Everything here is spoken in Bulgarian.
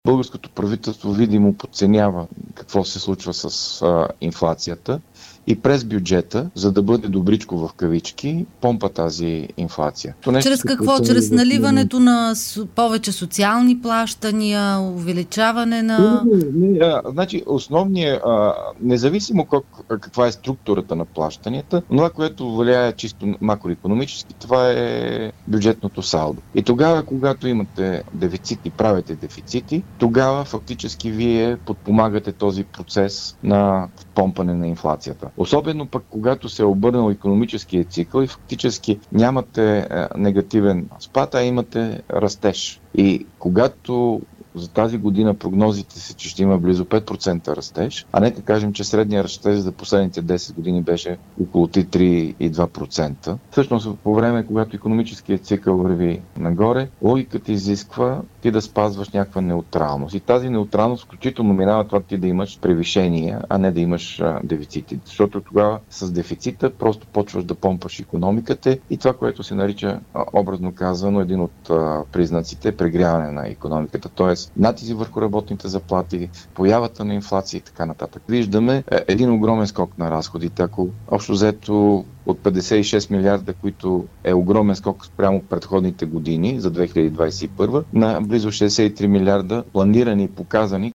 Българското правителство видимо подценява какво се случва с инфлацията и през бюджета, за да бъде добричко в кавички, помпа тази инфлация. Чрез какво? Чрез наливането на повече социални плащания, увеличаване на... Значи, основният, независимо каква е структурата на плащанията, това, което влияе чисто макроекономически, това е бюджетното салдо. И тогава, когато имате дефицити, правите дефицити, тогава фактически вие подпомагате този процес на помпане на инфлацията. Особено пък, когато се е обърнал икономическия цикъл и фактически нямате негативен спад, а имате растеж. И когато за тази година прогнозите са, че ще има близо 5% растеж, а нека кажем, че средният растеж за последните 10 години беше около 3,2%. Всъщност, по време, когато икономическият цикъл върви нагоре, логиката изисква ти да спазваш някаква неутралност. И тази неутралност включително минава това ти да имаш превишения, а не да имаш дефицити. Защото тогава с дефицита просто почваш да помпаш икономиката и това, което се нарича, образно казано, един от признаците е прегряване на икономиката, т.е. натиск върху работните заплати, появата на инфлация и така нататък. Виждаме един огромен скок на разходите. Ако общо взето от 56 милиарда, които е огромен скок спрямо предходните години за 2021, на близо 63 милиарда планирани и показани